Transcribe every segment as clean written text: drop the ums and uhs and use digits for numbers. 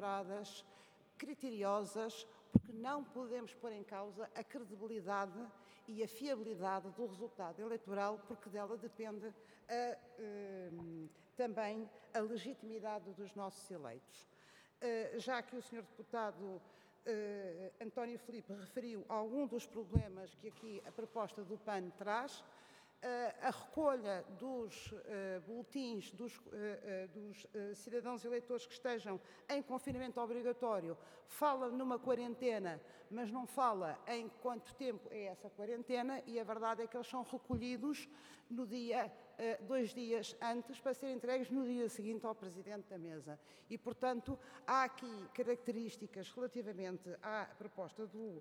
ponderadas, criteriosas, porque não podemos pôr em causa a credibilidade e a fiabilidade do resultado eleitoral, porque dela depende também a legitimidade dos nossos eleitos. Já que o Sr. Deputado António Filipe referiu algum dos problemas que aqui a proposta do PAN traz, a recolha dos boletins dos cidadãos eleitores que estejam em confinamento obrigatório fala numa quarentena, mas não fala em quanto tempo é essa quarentena, e a verdade é que eles são recolhidos no dia, 2 dias antes, para serem entregues no dia seguinte ao Presidente da Mesa. E, portanto, há aqui características relativamente à proposta do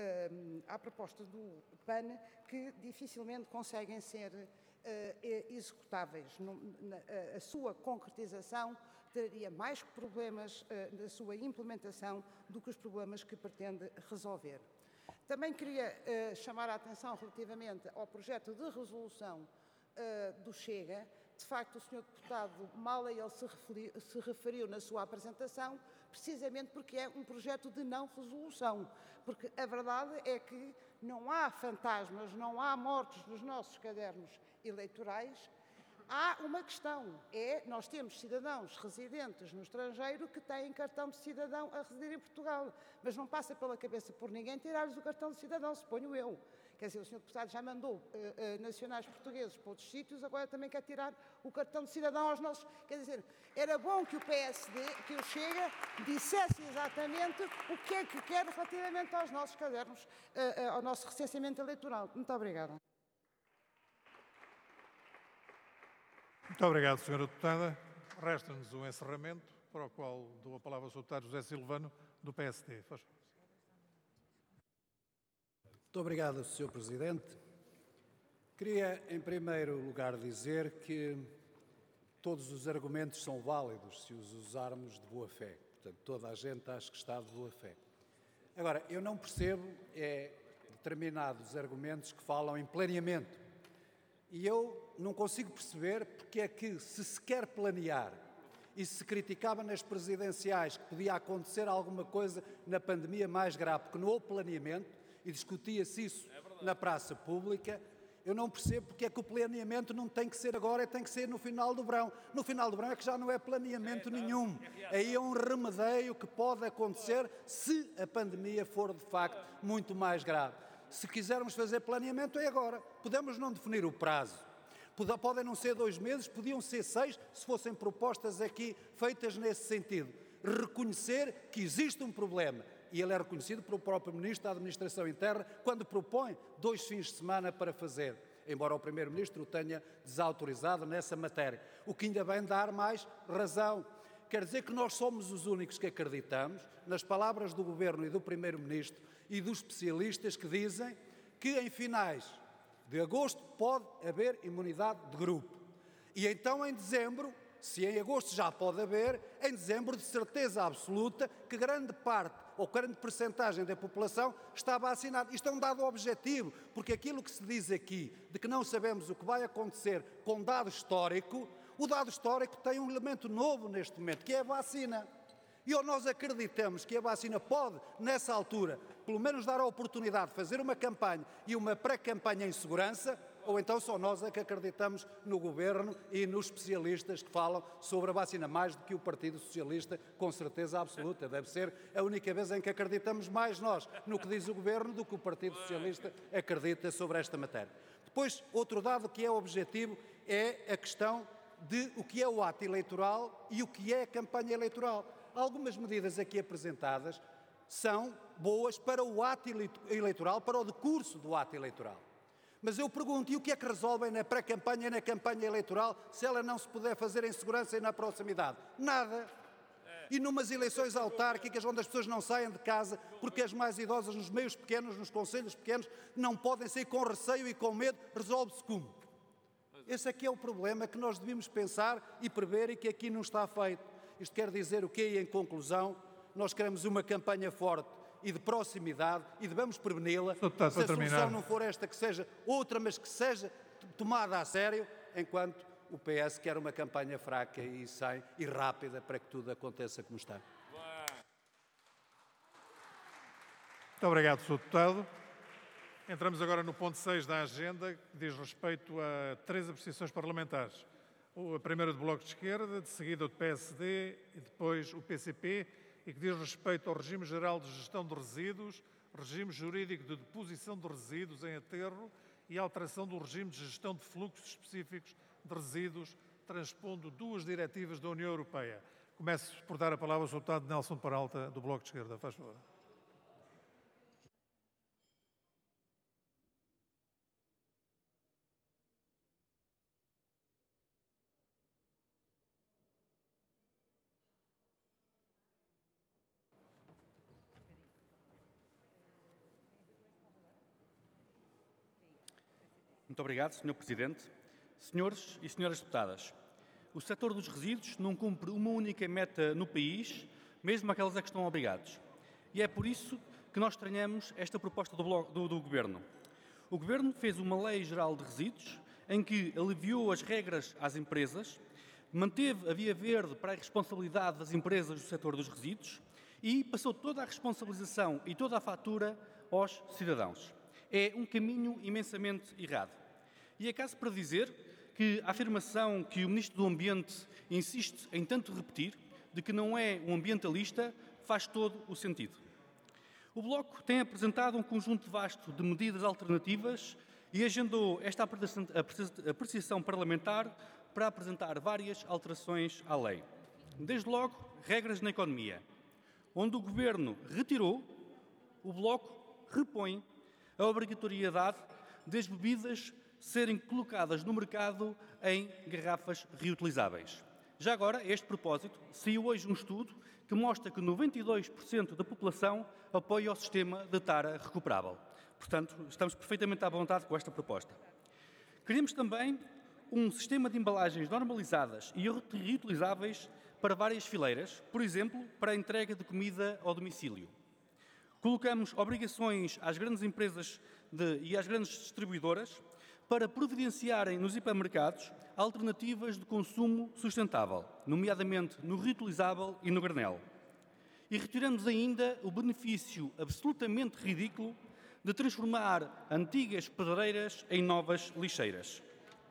PAN que dificilmente conseguem ser executáveis. A sua concretização traria mais problemas na sua implementação do que os problemas que pretende resolver. Também queria chamar a atenção relativamente ao projeto de resolução do Chega. De facto, o Sr. Deputado Mala ele se referiu na sua apresentação, precisamente porque é um projeto de não resolução, porque a verdade é que não há fantasmas, não há mortos nos nossos cadernos eleitorais. Há uma questão, nós temos cidadãos residentes no estrangeiro que têm cartão de cidadão a residir em Portugal, mas não passa pela cabeça por ninguém tirar-lhes o cartão de cidadão, suponho eu. Quer dizer, o Sr. Deputado já mandou nacionais portugueses para outros sítios, agora também quer tirar o cartão de cidadão aos nossos... Quer dizer, era bom que o PSD, que o Chega, dissesse exatamente o que é que quer relativamente aos nossos cadernos, ao nosso recenseamento eleitoral. Muito obrigada. Muito obrigado, Sra. Deputada. Resta-nos um encerramento, para o qual dou a palavra ao Sr. Deputado José Silvano, do PSD. Faz favor. Muito obrigado, Sr. Presidente. Queria, em primeiro lugar, dizer que todos os argumentos são válidos se os usarmos de boa fé. Portanto, toda a gente acha que está de boa fé. Agora, eu não percebo determinados argumentos que falam em planeamento. E eu não consigo perceber porque é que, se quer planear e se criticava nas presidenciais que podia acontecer alguma coisa na pandemia mais grave, porque não houve planeamento, e discutia-se isso na praça pública, eu não percebo porque é que o planeamento não tem que ser agora, tem que ser no final do verão. No final do verão é que já não é planeamento nenhum. Aí é um remedeio que pode acontecer se a pandemia for, de facto, muito mais grave. Se quisermos fazer planeamento, é agora. Podemos não definir o prazo. Podem não ser 2 meses, podiam ser 6, se fossem propostas aqui feitas nesse sentido. Reconhecer que existe um problema. E ele é reconhecido pelo próprio Ministro da Administração Interna quando propõe 2 fins de semana para fazer, embora o Primeiro-Ministro o tenha desautorizado nessa matéria. O que ainda vem dar mais razão. Quer dizer que nós somos os únicos que acreditamos nas palavras do Governo e do Primeiro-Ministro e dos especialistas que dizem que em finais de agosto pode haver imunidade de grupo. E então em dezembro, se em agosto já pode haver, em dezembro de certeza absoluta que grande parte ou grande percentagem da população está vacinada. Isto é um dado objetivo, porque aquilo que se diz aqui, de que não sabemos o que vai acontecer com dado histórico, o dado histórico tem um elemento novo neste momento, que é a vacina. E ou nós acreditamos que a vacina pode, nessa altura, pelo menos dar a oportunidade de fazer uma campanha e uma pré-campanha em segurança, ou então só nós é que acreditamos no Governo e nos especialistas que falam sobre a vacina, mais do que o Partido Socialista, com certeza absoluta. Deve ser a única vez em que acreditamos mais nós no que diz o Governo do que o Partido Socialista acredita sobre esta matéria. Depois, outro dado que é objetivo é a questão de o que é o ato eleitoral e o que é a campanha eleitoral. Algumas medidas aqui apresentadas são boas para o ato eleitoral, para o decurso do ato eleitoral. Mas eu pergunto, e o que é que resolvem na pré-campanha e na campanha eleitoral se ela não se puder fazer em segurança e na proximidade? Nada. E numas eleições autárquicas onde as pessoas não saem de casa porque as mais idosas nos meios pequenos, nos concelhos pequenos, não podem sair com receio e com medo, resolve-se como? Esse aqui é o problema que nós devíamos pensar e prever e que aqui não está feito. Isto quer dizer o quê? E em conclusão, nós queremos uma campanha forte e de proximidade e devemos preveni-la. Se a solução não for esta, que seja outra, mas que seja tomada a sério, enquanto o PS quer uma campanha fraca e rápida para que tudo aconteça como está. Muito obrigado, Sr. Deputado. Entramos agora no ponto 6 da agenda, que diz respeito a 3 apreciações parlamentares. A primeira do Bloco de Esquerda, de seguida o do PSD e depois o PCP, e que diz respeito ao regime geral de gestão de resíduos, regime jurídico de deposição de resíduos em aterro e alteração do regime de gestão de fluxos específicos de resíduos, transpondo 2 diretivas da União Europeia. Começo por dar a palavra ao Sr. Deputado Nelson Peralta, do Bloco de Esquerda. Faz favor. Muito obrigado, Sr. Presidente. Senhores e senhoras deputadas, o setor dos resíduos não cumpre uma única meta no país, mesmo aquelas a que estão obrigados. E é por isso que nós estranhamos esta proposta do Governo. O Governo fez uma Lei Geral de Resíduos em que aliviou as regras às empresas, manteve a via verde para a responsabilidade das empresas do setor dos resíduos e passou toda a responsabilização e toda a fatura aos cidadãos. É um caminho imensamente errado. E é caso para dizer que a afirmação que o Ministro do Ambiente insiste em tanto repetir, de que não é um ambientalista, faz todo o sentido. O Bloco tem apresentado um conjunto vasto de medidas alternativas e agendou esta apreciação parlamentar para apresentar várias alterações à lei. Desde logo, regras na economia. Onde o Governo retirou, o Bloco repõe a obrigatoriedade das bebidas serem colocadas no mercado em garrafas reutilizáveis. Já agora, a este propósito, saiu hoje um estudo que mostra que 92% da população apoia o sistema de tara recuperável. Portanto, estamos perfeitamente à vontade com esta proposta. Queremos também um sistema de embalagens normalizadas e reutilizáveis para várias fileiras, por exemplo, para a entrega de comida ao domicílio. Colocamos obrigações às grandes empresas e às grandes distribuidoras para providenciarem nos hipermercados alternativas de consumo sustentável, nomeadamente no reutilizável e no granel. E retiramos ainda o benefício absolutamente ridículo de transformar antigas pedreiras em novas lixeiras.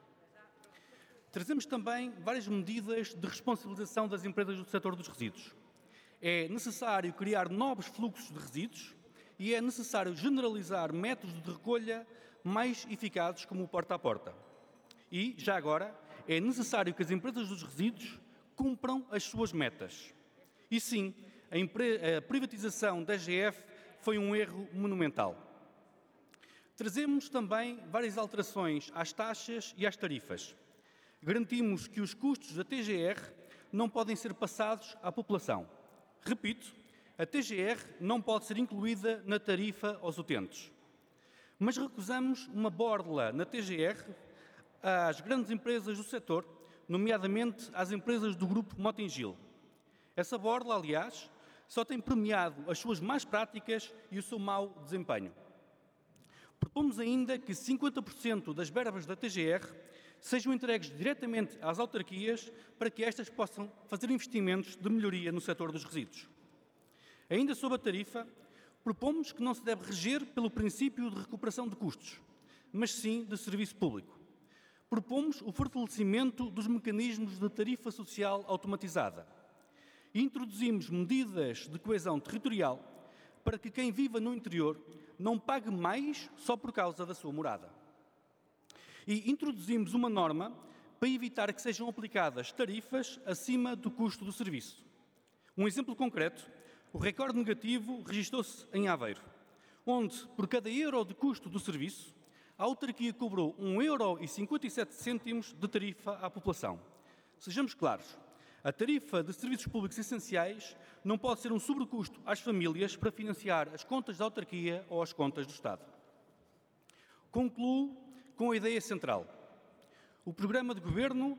Trazemos também várias medidas de responsabilização das empresas do setor dos resíduos. É necessário criar novos fluxos de resíduos e é necessário generalizar métodos de recolha mais eficazes como o porta a porta. E, já agora, é necessário que as empresas dos resíduos cumpram as suas metas. E sim, a privatização da TGF foi um erro monumental. Trazemos também várias alterações às taxas e às tarifas. Garantimos que os custos da TGR não podem ser passados à população. Repito, a TGR não pode ser incluída na tarifa aos utentes. Mas recusamos uma borla na TGR às grandes empresas do setor, nomeadamente às empresas do grupo Motengil. Essa borla, aliás, só tem premiado as suas más práticas e o seu mau desempenho. Propomos ainda que 50% das verbas da TGR sejam entregues diretamente às autarquias para que estas possam fazer investimentos de melhoria no setor dos resíduos. Ainda sobre a tarifa, propomos que não se deve reger pelo princípio de recuperação de custos, mas sim de serviço público. Propomos o fortalecimento dos mecanismos de tarifa social automatizada. E introduzimos medidas de coesão territorial para que quem viva no interior não pague mais só por causa da sua morada. E introduzimos uma norma para evitar que sejam aplicadas tarifas acima do custo do serviço. Um exemplo concreto: o recorde negativo registrou-se em Aveiro, onde, por cada euro de custo do serviço, a autarquia cobrou 1,57 € de tarifa à população. Sejamos claros, a tarifa de serviços públicos essenciais não pode ser um sobrecusto às famílias para financiar as contas da autarquia ou as contas do Estado. Concluo com a ideia central. O programa de governo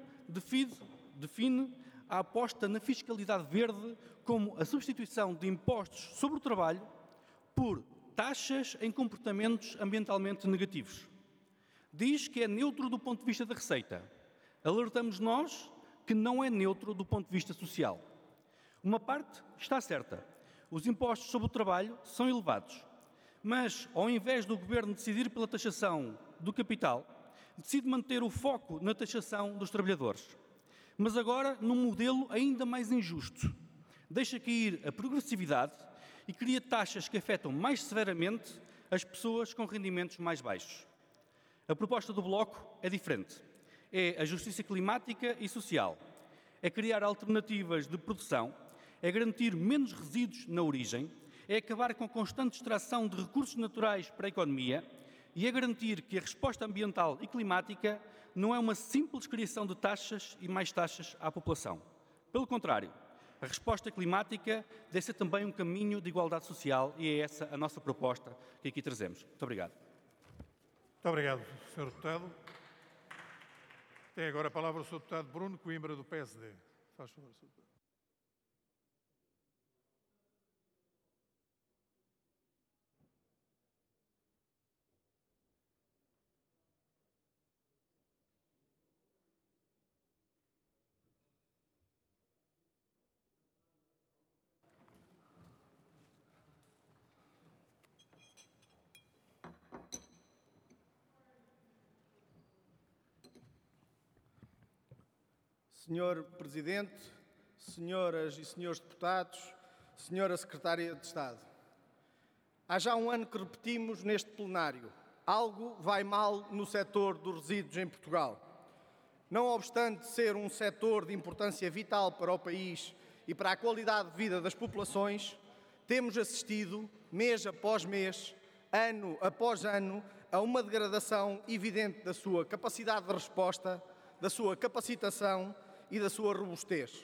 define a aposta na fiscalidade verde como a substituição de impostos sobre o trabalho por taxas em comportamentos ambientalmente negativos. Diz que é neutro do ponto de vista da receita. Alertamos nós que não é neutro do ponto de vista social. Uma parte está certa. Os impostos sobre o trabalho são elevados. Mas, ao invés do Governo decidir pela taxação do capital, decide manter o foco na taxação dos trabalhadores. Mas agora num modelo ainda mais injusto. Deixa cair a progressividade e cria taxas que afetam mais severamente as pessoas com rendimentos mais baixos. A proposta do Bloco é diferente. É a justiça climática e social. É criar alternativas de produção, é garantir menos resíduos na origem, é acabar com a constante extração de recursos naturais para a economia e é garantir que a resposta ambiental e climática não é uma simples criação de taxas e mais taxas à população. Pelo contrário, a resposta climática deve ser também um caminho de igualdade social e é essa a nossa proposta que aqui trazemos. Muito obrigado. Muito obrigado, Sr. Deputado. Tem agora a palavra o Sr. Deputado Bruno Coimbra, do PSD. Faz favor, Sr. Deputado. Senhor Presidente, senhoras e senhores deputados, senhora Secretária de Estado. Há já um ano que repetimos neste plenário: algo vai mal no setor dos resíduos em Portugal. Não obstante ser um setor de importância vital para o país e para a qualidade de vida das populações, temos assistido, mês após mês, ano após ano, a uma degradação evidente da sua capacidade de resposta, da sua capacitação e da sua robustez.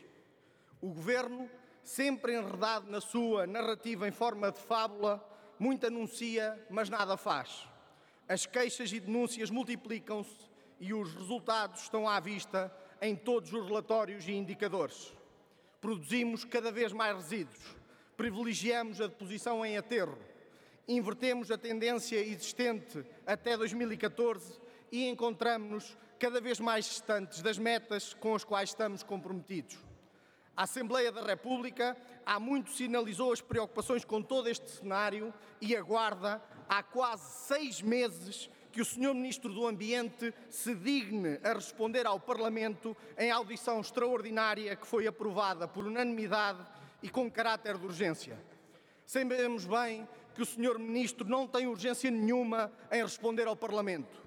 O Governo, sempre enredado na sua narrativa em forma de fábula, muito anuncia, mas nada faz. As queixas e denúncias multiplicam-se e os resultados estão à vista em todos os relatórios e indicadores. Produzimos cada vez mais resíduos, privilegiamos a deposição em aterro, invertemos a tendência existente até 2014 e encontramos-nos cada vez mais distantes das metas com as quais estamos comprometidos. A Assembleia da República há muito sinalizou as preocupações com todo este cenário e aguarda, há quase 6 meses, que o Sr. Ministro do Ambiente se digne a responder ao Parlamento em audição extraordinária que foi aprovada por unanimidade e com caráter de urgência. Sabemos bem que o Sr. Ministro não tem urgência nenhuma em responder ao Parlamento.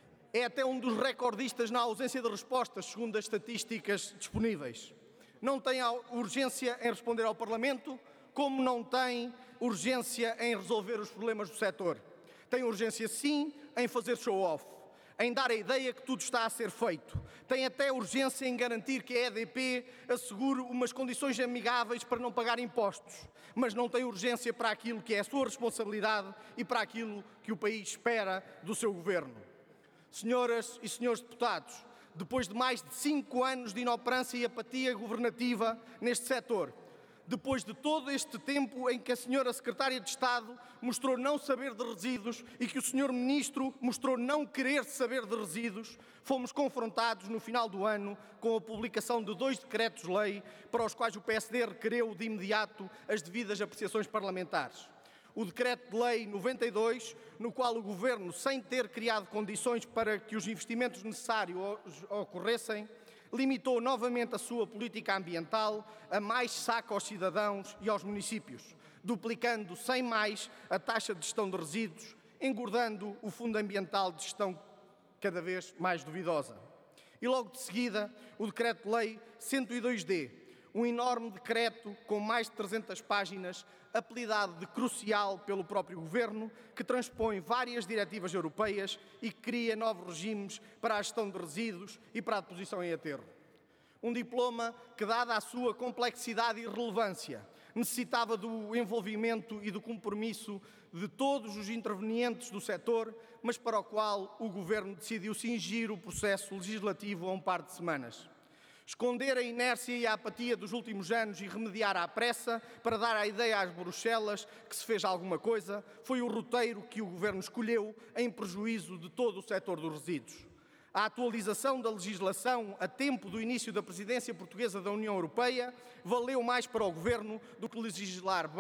É até um dos recordistas na ausência de respostas, segundo as estatísticas disponíveis. Não tem urgência em responder ao Parlamento, como não tem urgência em resolver os problemas do setor. Tem urgência, sim, em fazer show-off, em dar a ideia que tudo está a ser feito. Tem até urgência em garantir que a EDP assegure umas condições amigáveis para não pagar impostos, mas não tem urgência para aquilo que é a sua responsabilidade e para aquilo que o país espera do seu Governo. Senhoras e senhores deputados, depois de mais de 5 anos de inoperância e apatia governativa neste setor, depois de todo este tempo em que a senhora Secretária de Estado mostrou não saber de resíduos e que o senhor Ministro mostrou não querer saber de resíduos, fomos confrontados no final do ano com a publicação de 2 decretos-lei para os quais o PSD requereu de imediato as devidas apreciações parlamentares. O Decreto-Lei 92, no qual o Governo, sem ter criado condições para que os investimentos necessários ocorressem, limitou novamente a sua política ambiental a mais saco aos cidadãos e aos municípios, duplicando sem mais a taxa de gestão de resíduos, engordando o Fundo Ambiental de Gestão cada vez mais duvidosa. E logo de seguida, o Decreto-Lei 102D, um enorme decreto com mais de 300 páginas, apelidado de crucial pelo próprio Governo, que transpõe várias diretivas europeias e cria novos regimes para a gestão de resíduos e para a deposição em aterro. Um diploma que, dada a sua complexidade e relevância, necessitava do envolvimento e do compromisso de todos os intervenientes do setor, mas para o qual o Governo decidiu cingir o processo legislativo a um par de semanas. Esconder a inércia e a apatia dos últimos anos e remediar à pressa para dar a ideia às Bruxelas que se fez alguma coisa foi o roteiro que o Governo escolheu em prejuízo de todo o setor dos resíduos. A atualização da legislação a tempo do início da presidência portuguesa da União Europeia valeu mais para o Governo do que legislar bem